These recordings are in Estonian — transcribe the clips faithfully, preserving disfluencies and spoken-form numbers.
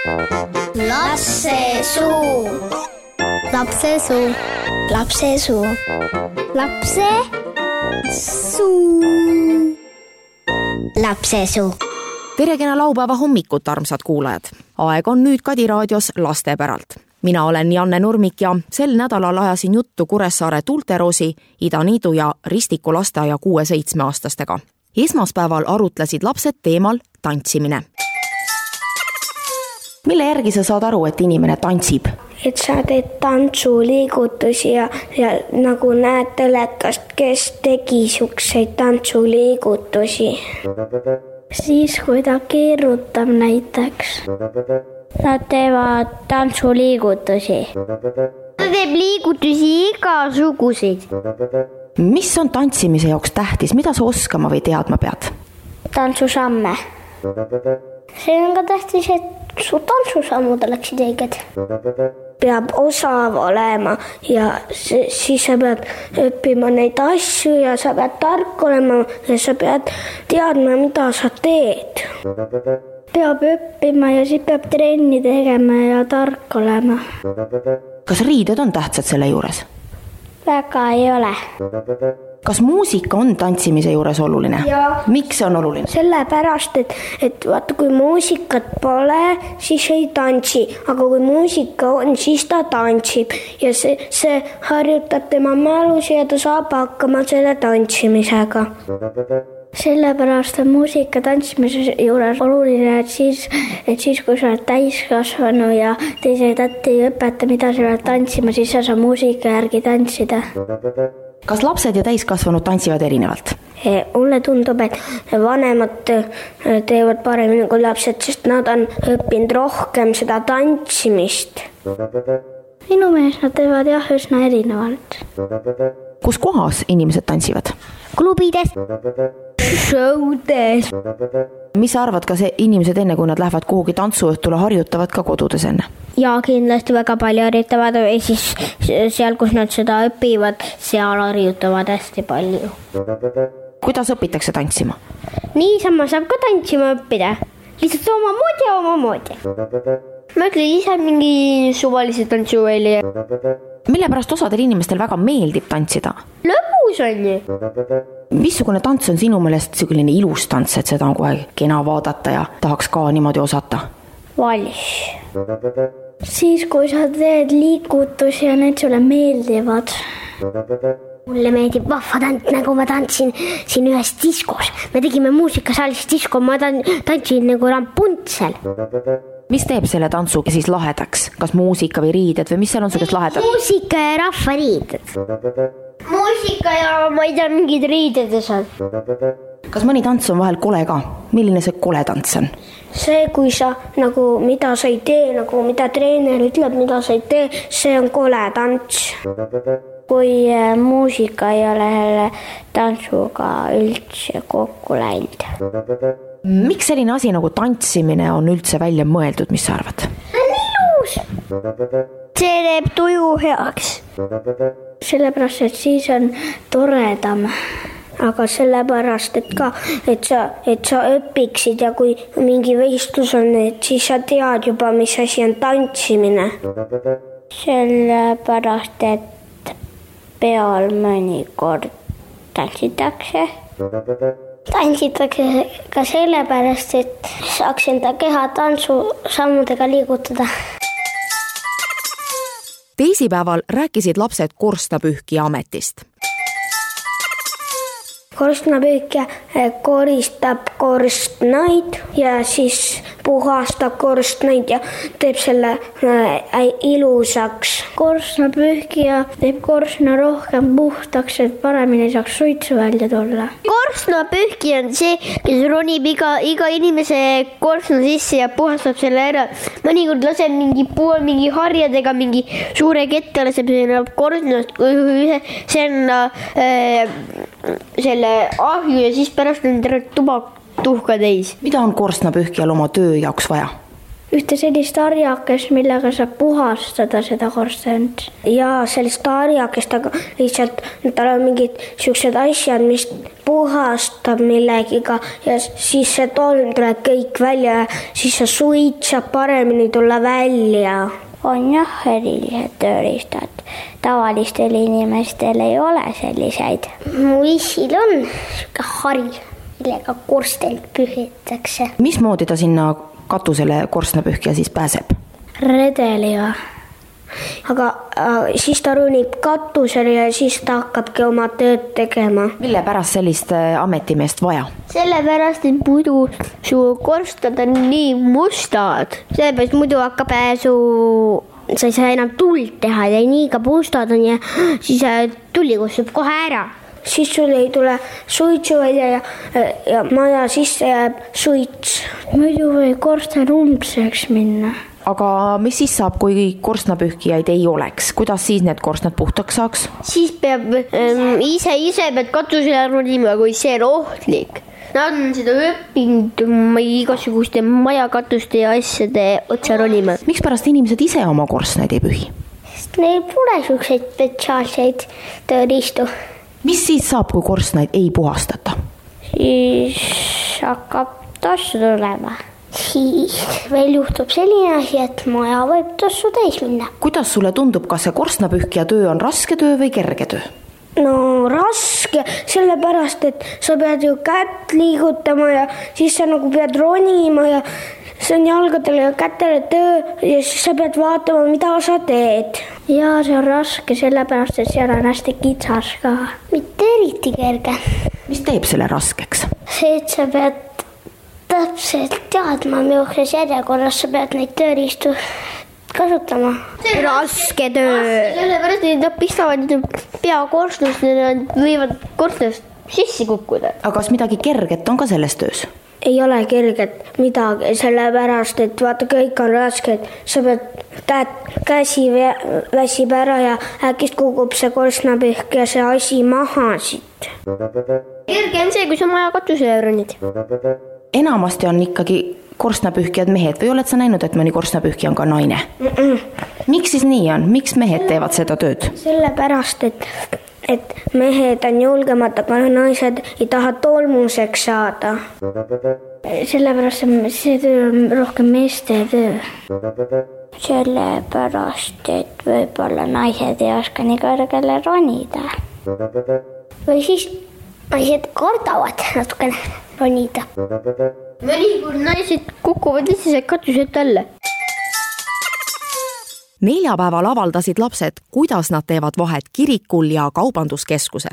Lapsesuu. Lapsesuu. Lapsesuu. Lapsesuu. Lapsesuu. Tere kena laupäeva hommikut, armsad kuulajad. Aeg on nüüd Kadi raadios lastepäralt. Mina olen Janne Nurmik ja sel nädalal ajasin juttu Kuressaare Tulterosi, Ida-Niidu ja Ristiku lasteaia kuue-seitsme aastastega. Esmaspäeval arutlesid lapsed teemal tantsimine. Mille järgi sa saad aru, et inimene tantsib? Et sa teed tantsuliigutusi ja, ja nagu näed telekast, kes tegi siukseid tantsuliigutusi. Siis kui ta keerutab näiteks. Nad teevad tantsuliigutusi. Ta teeb liigutusi igasuguseid. Mis on tantsimise jaoks tähtis? Mida sa oskama või teadma pead? Tantsusamme. See on ka tähtis, et su tantsusammud oleksid õiged. Peab osav olema ja siis sa pead õppima neid asju ja sa pead tark olema ja sa pead teadma, mida sa teed. Peab õppima ja siis peab trenni tegema ja tark olema. Kas riided on tähtsad selle juures? Väga ei ole. Kas muusika on tantsimise juures oluline? Ja. Miks see on oluline? Sellepärast, et, et vaata, kui muusikat pole, siis ei tantsi. Aga kui muusika on, siis ta tantsib. Ja see, see harjutab tema mälus ja ta saab hakkama selle tantsimisega. Sellepärast on muusika tantsimise juures oluline, et siis, et siis kui sa oled täiskasvanu ja teise tätti ei õpeta, mida sa oled tantsima, siis sa saad muusika järgi tantsida. Kas lapsed ja täiskasvanud tantsivad erinevalt? Mulle tundub, et vanemad teevad paremini kui lapsed, sest nad on õppinud rohkem seda tantsimist. Minu meelest nad teevad jah üsna erinevalt. Kus kohas inimesed tantsivad? Klubides. Showdes. Mis sa arvad, kas inimesed enne, kui nad lähevad kuhugi tantsuõhtule, harjutavad ka kodudes enne? Ja kindlasti väga palju harjutavad ja siis seal, kus nad seda õpivad, seal harjutavad hästi palju. Kuidas õpitakse tantsima? Niisama saab ka tantsima õppida. Lihtsalt oma moodi ja oma moodi. Ma ütlen ise mingi suvalise tantsuväli. Mille pärast osadel inimestel väga meeldib tantsida? Lõbus on ju. Missugune tants on sinu meelest selline ilus tants, et seda on kohe kena vaadata ja tahaks ka niimoodi osata? Vals. Siis kui sa teed liigutusi ja need sulle meeldivad. Mulle meeldib vahva tant, nagu ma tantsin siin ühes diskos. Me tegime muusikasaalis disko, ma tantsin nagu Rampuntsel. Mis teeb selle tantsu siis lahedaks? Kas muusika või riided või mis seal on sellest lahedad? Muusika ja rahvariided. Muusika ja ma ei tea mingid riidedes on. Kas mõni tants on vahel kole ka? Milline see kole tants on? See, kui sa nagu mida sa ei tee, nagu mida treener ütleb, mida sa ei tee, see on kole tants. Kui muusika ei ole tantsuga üldse kokku läinud. Miks selline asi nagu tantsimine on üldse välja mõeldud, mis sa arvad? See on ilus. See teeb tuju heaks. Sellepärast, et siis on toredam. Aga sellepärast, et ka, et sa, et sa õpiksid ja kui mingi võistlus on, et siis sa tead juba, mis asi on tantsimine. Sellepärast, et peal mõnikord tantsitakse. Tantsitakse ka sellepärast, et saaks enda keha tantsu sammudega liigutada. Teisipäeval rääkisid lapsed korstnapühkija ametist. Korstnapühkija koristab korstnaid ja siis puhastab korstnaid ja teeb selle ilusaks. Korstnapühkija teeb korstna rohkem puhtaks, et paremini saaks suitsu välja tulla. Korstnapühkija on see, kes ronib iga, iga inimese korstna sisse ja puhastab selle ära. Mõnikord laseb mingi pool mingi harjadega mingi suure kette laseb selle korstnast, see on äh, selle ahju ja siis pärast on terve tuba tuhka täis. Mida on korstnapühkijal oma töö jaoks vaja? ühte sellist harjakest, millega saab puhastada seda korstent. Ja sellist harjakest, aga lihtsalt tal on mingid siuksed asjad, mis puhastab millegiga ja siis see tolm tuleb kõik välja ja siis see suit saab paremini tulla välja. On jah erilised tööriistad. Tavalistel inimestel ei ole selliseid. Mu isil on siuke hari, millega korstent pühitakse. Mismoodi ta sinna katusele korstnapühkija siis pääseb? Redeliga. Aga äh, siis ta runib katusele ja siis ta hakkabki oma tööd tegema. Mille pärast sellist ametimeest vaja? Sellepärast, et muidu su korstad on nii mustad. Sellepärast muidu hakkab su, sa ei saa enam tuld teha ja nii ka mustad on ja siis tuli kustub kohe ära. Siis sul ei tule suitsu välja ja, ja maja sisse jääb suits. Muidu või korsten umbseks minna. Aga mis siis saab, kui korstnapühkijaid ei oleks? Kuidas siis need korstnad puhtaks saaks? Siis peab ähm, ise, ise pead katusele ronima, kui see on ohtlik. Nad on seda õppinud igasuguste majakatuste ja asjade otsa ronima. Miks pärast inimesed ise oma korstnaid ei pühi? Sest neil pole selliseid spetsiaalseid tööriistu. Mis siis saab, kui korstnaid ei puhastata? Siis hakkab tassu tulema. Siis veel juhtub selline asi, et maja võib tassu täis minna. Kuidas sulle tundub, kas see korstnapühkija töö on raske töö või kerge töö? No raske, sellepärast, et sa pead ju kätt liigutama ja siis sa nagu pead ronima ja see on jalgadele ja kätele töö ja siis sa pead vaatama, mida sa teed. Ja see on raske, sellepärast, et seal on hästi kitsas ka. Mitte eriti kerge. Mis teeb selle raskeks? See, et sa pead täpselt teadma, milles järjekorras sa pead neid tööriistu kasutama. See raske töö. Sellepärast, et nad pistavad pea korstust ja nad võivad korstust sisse kukkuda. Aga kas midagi kerget on ka selles töös? Ei ole kerget midagi, sellepärast, et vaata, kõik on raske, et sa pead täät, käsi väsib ära ja äkist kukub see korstnapühk ja see asi maha siit. Kerge on see, kui sa maja katusele ronid. Enamasti on ikkagi korstnapühkijad mehed või oled sa näinud, et mõni korstnapühkija on ka naine? Mm-mm. Miks siis nii on? Miks mehed teevad seda tööd? Sellepärast, et et mehed on julgemad, aga naised ei taha tolmuseks saada. Sellepärast see töö on rohkem meeste töö. Sellepärast, et võib-olla naised ei oska nii kõrgele ronida. Või siis naised kardavad natukene ronida. Mõnikord naised kukuvad lihtsalt katused alla. Neljapäeval avaldasid lapsed, kuidas nad teevad vahet kirikul ja kaubanduskeskusel.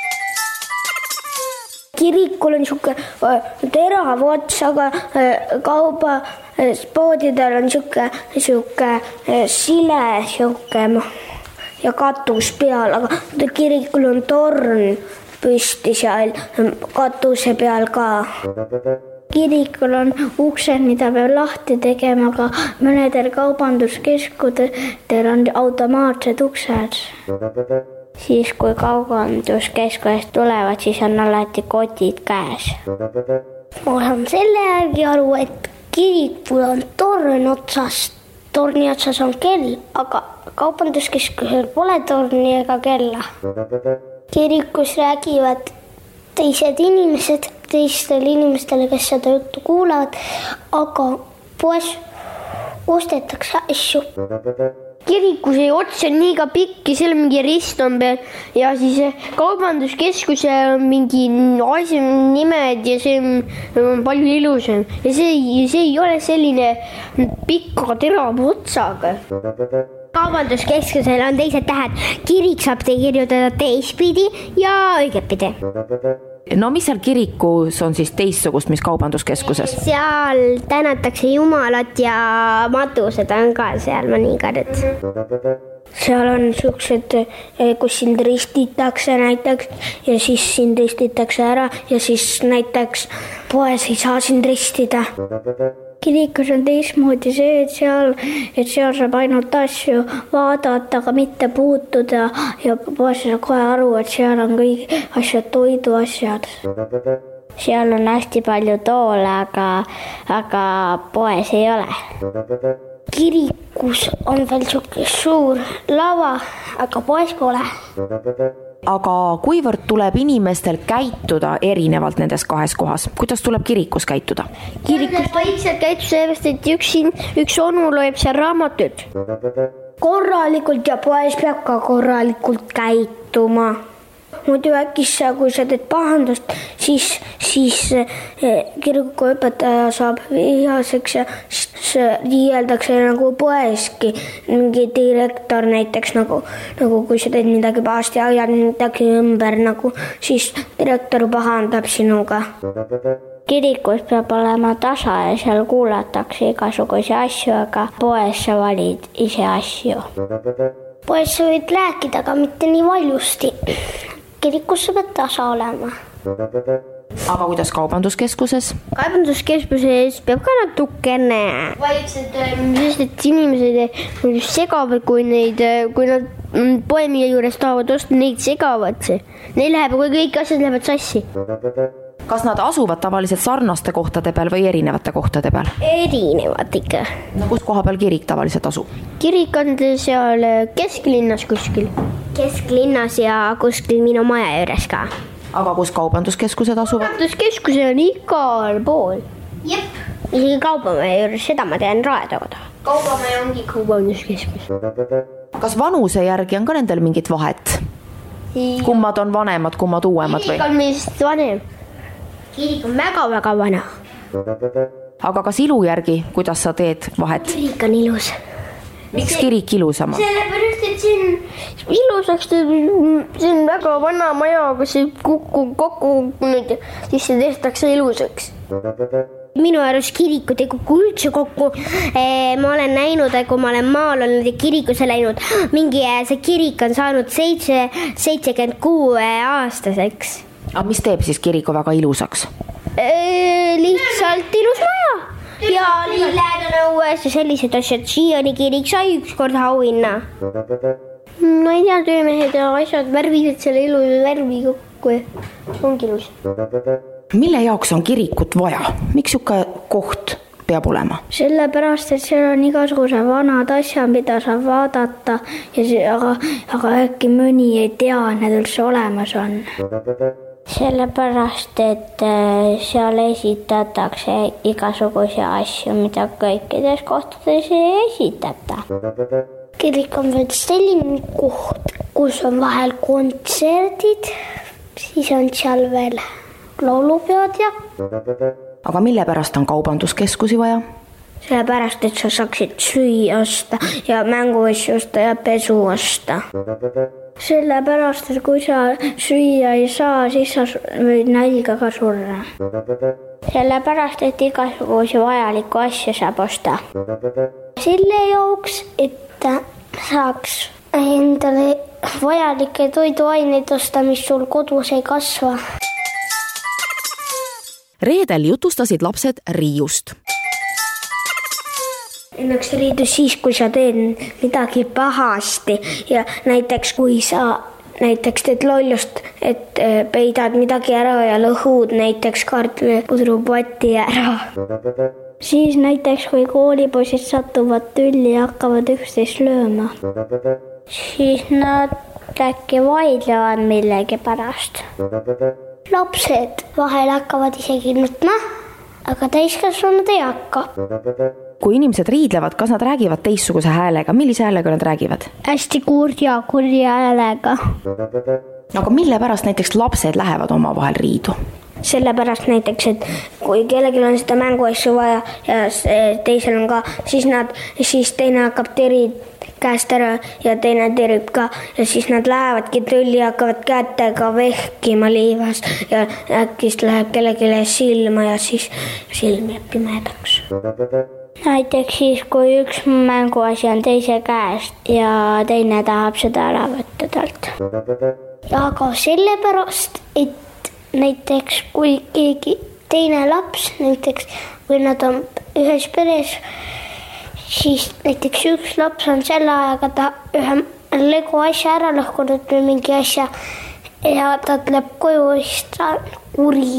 Kirikul on siuke terav ots, aga kauba poodidel on siuke, siuke sile siuke ja katus peal, aga kirikul on torn püsti seal katuse peal ka. Kirikul on uksed, mida peab lahti tegema, aga mõnedel kaubanduskeskudel on automaatsed uksed. Siis kui kaubanduskeskusest tulevad, siis on alati kotid käes. Ma saan selle järgi aru, et kirikul on torn otsas, torni otsas on kell, aga kaubanduskeskusel pole torni ega kella. Kirikus räägivad teised inimesed, teistele inimestele, kes seda juttu kuulavad, aga poes ostetakse asju. Kirikus ei otsa on nii ka pikki, seal mingi rist on peal ja siis kaubanduskeskuse on mingi asja nimed ja see on palju ilusam. Ja see, see ei ole selline pikka terav otsaga. Kaubanduskeskusel on teised tähed. Kirik saab te kirjutada teistpidi ja õigetpidi. No mis seal kirikus on siis teistsugust, mis kaubanduskeskuses? Seal tänatakse Jumalat ja matused on ka seal mõnikord. Seal on siuksed, kus sind ristitakse näiteks ja siis sind ristitakse ära ja siis näiteks poes ei saa sind ristida. Kirikus on teistmoodi see, et seal, et seal saab ainult asju vaadata, aga mitte puutuda ja poes saab kohe aru, et seal on kõik asjad, toiduasjad. seal on hästi palju toole, aga, aga poes ei ole. Kirikus on veel suur lava, aga poes pole. Aga kuivõrd tuleb inimestel käituda erinevalt nendes kahes kohas? Kuidas tuleb kirikus käituda? Kirikus vaikselt käitus sellest, et üks, üks onu loeb seal raamatut. Korralikult ja poes peab ka korralikult käituma. Muidu äkis, kui sa teed pahandust, siis, siis kirikuõpetaja saab vihaseks ja riieldakse nagu poeski. Mingi direktor näiteks, nagu, nagu kui sa teed midagi pahasti ja ajad midagi ümber, nagu, siis direktor pahandab sinuga. Kirikus peab olema tasa ja seal kuulatakse igasuguse asju, aga poes sa valid ise asju. Poes sa võid rääkida, aga mitte nii valjusti. Kirikus sa pead tasa olema. Aga kuidas kaubanduskeskuses? Kaubanduskeskuses peab ka natukene vaikselt, sest et inimesed segavad, kui, neid, kui nad poemia juures tahavad osta, neid segavad see. Neil läheb, kui kõik asjad lähevad sassi. Kas nad asuvad tavaliselt sarnaste kohtade peal või erinevate kohtade peal? Erinevad ikka. No kus koha peal kirik tavaliselt asub? Kirik on seal kesklinnas kuskil. Kesklinnas ja kuskil minu maja juures ka. Aga kus kaubanduskeskused asuvad? Kaubanduskeskused on igal pool. Jep. Isegi kaubamäe juures, seda ma tean Raedo koda. Kaubamäe ongi kaubanduskeskus. Kas vanuse järgi on ka nendel mingit vahet? Kummad on vanemad, kummad uuemad või? Kirik on meist vanem. Kirik on väga-väga vana. Aga kas ilu järgi, kuidas sa teed vahet? Kirik on ilus. Miks kirik ilusama? Sellepärast, et siin ilusaks teeb, see on väga vana maja, aga see kokku, kokku nüüd, siis see tehtakse ilusaks. Minu arust kirikud ei kokku üldse kokku. Ma olen näinud, kui ma olen maal olnud ja kirikusse läinud, mingi see kirik on saanud seitse, seitsekümmend kuus aastaseks. Aga mis teeb siis kiriku väga ilusaks? E, lihtsalt ilus maja. Ja lilled on õues ja sellised asjad. Siiani kirik sai üks kord auhinna. No ei tea, töömehed ja asjad värvisid selle ilus värvi kokku. Ongi ilus. Mille jaoks on kirikut vaja? Miks siuke koht peab olema? Sellepärast, et seal on igasuguse vanad asjad, mida saab vaadata, ja see, aga, aga äkki mõni ei tea, need üldse olemas on. Sellepärast, et seal esitatakse igasuguse asju, mida kõikides kohtades ei esitata. Kirik on veel selline koht, kus on vahel kontserdid, siis on seal veel laulupeod ja... Aga mille pärast on kaubanduskeskusi vaja? Sellepärast, et sa saaksid süüa osta ja mänguasju osta ja pesu osta. Sellepärast, et kui sa süüa ei saa, siis sa võid nälga ka surra. Sellepärast, et igasuguse vajaliku asja saab osta. Selle jaoks, et saaks endale vajalikke toiduaineid osta, mis sul kodus ei kasva. Reedel jutustasid lapsed riiust. Ennaks riidu siis, kui sa teed midagi pahasti ja näiteks kui sa näiteks teed lollust, et peidad midagi ära ja lõhud näiteks kartulipudrupoti ära. Siis näiteks kui koolipoisid satuvad tülli ja hakkavad üksteist lööma, siis nad äkki vaidlevad millegi pärast. Lapsed vahel hakkavad isegi nutma, aga täiskasvanud ei hakka. Kui inimesed riidlevad, kas nad räägivad teistsuguse häälega? Millise häälega nad räägivad? Hästi kurja, kurja häälega. Aga mille pärast näiteks lapsed lähevad oma vahel riidu? Sellepärast näiteks, et kui kellelgi on seda mänguasju vaja ja teisel on ka, siis, nad, siis teine hakkab terid käest ära ja teine terib ka ja siis nad lähevadki tülli ja hakkavad kätega vehkima liivas ja äkist läheb kellelegi silma ja siis silm jääb pimedaks. Näiteks siis, kui üks mänguasi on teise käest ja teine tahab seda ära võtta talt. Aga sellepärast, et näiteks kui keegi teine laps, näiteks kui nad on ühes peres, siis näiteks üks laps on selle ajaga ta ühe Lego asja ära lõhkunud või mingi asja ja ta tuleb koju, siis ta uri.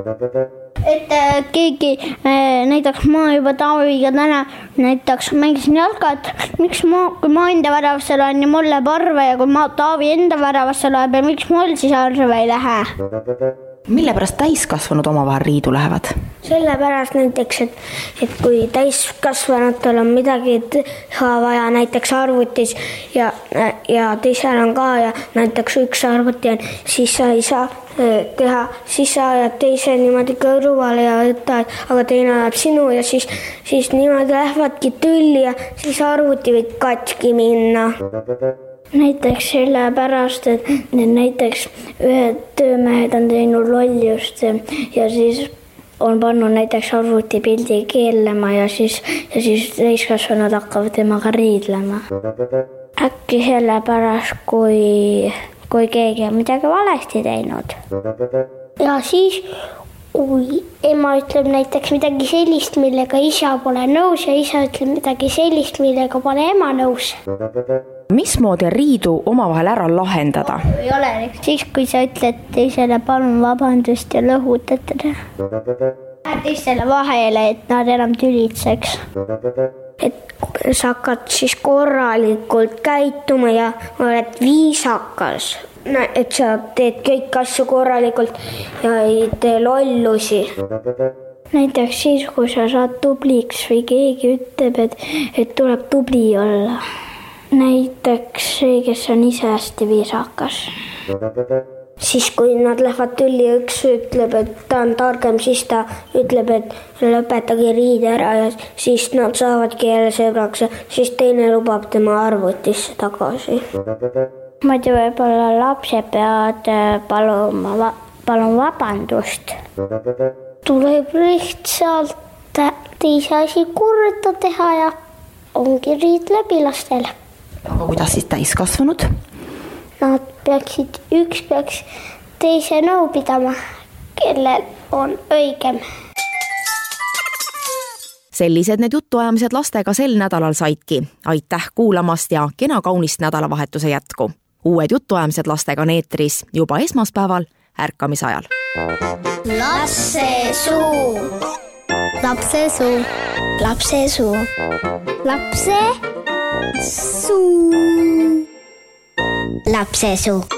Et keegi näiteks ma juba Taaviga täna näiteks mängisin jalgat, miks ma, kui ma enda väravasse loen ja mul läheb arve ja kui ma Taavi enda väravasse loeb ja miks mul siis arve ei lähe? Mille pärast täiskasvanud omavahel riidu lähevad? Sellepärast näiteks, et, et kui täiskasvanutel on midagi teha vaja näiteks arvutis ja, ja teisel on ka ja näiteks üks arvuti on, siis sa ei saa teha, siis sa ajad teise niimoodi kõrvale ja võtad, aga teine ajab sinu ja siis, siis niimoodi lähevadki tülli ja siis arvuti võib katki minna. Näiteks sellepärast, et näiteks ühed töömehed on teinud lollust ja siis on pannud näiteks arvuti pildi keellema ja siis, ja siis täiskasvanud hakkavad temaga riidlema. Äkki sellepärast, kui, kui keegi on midagi valesti teinud. Ja siis kui ema ütleb näiteks midagi sellist, millega isa pole nõus ja isa ütleb midagi sellist, millega pole ema nõus. Mismoodi riidu omavahel ära lahendada? Ei ole, siis kui sa ütled teisele palun vabandust ja lõhutad teda. Teisele vahele, et nad enam tülitseks. Et sa hakkad siis korralikult käituma ja oled viisakas. Et sa teed kõik asju korralikult ja ei tee lollusi. Näiteks siis, kui sa saad tubliks või keegi ütleb, et, et tuleb tubli olla. Näiteks see, kes on ise hästi viisakas. Siis kui nad lähevad tülli ja üks ütleb, et ta on targem, siis ta ütleb, et lõpetage riide ära ja siis nad saavadki jälle sõbraks ja siis teine lubab tema arvutisse tagasi. Muidu võib-olla lapse pead paluma, palun vabandust. Tuleb lihtsalt teise asi korda teha ja ongi riid läbi lastel. Aga kuidas siis täiskasvanud? Nad peaksid, üks peaks teise nõu pidama, kellel on õigem. Sellised need jutuajamised lastega sel nädalal saidki. Aitäh kuulamast ja kena kaunist nädalavahetuse jätku. Uued jutuajamised lastega on eetris juba esmaspäeval ärkamisajal. Lapsesuu. Lapsesuu. Lapsesuu. Lapse suu. Lapsesuu.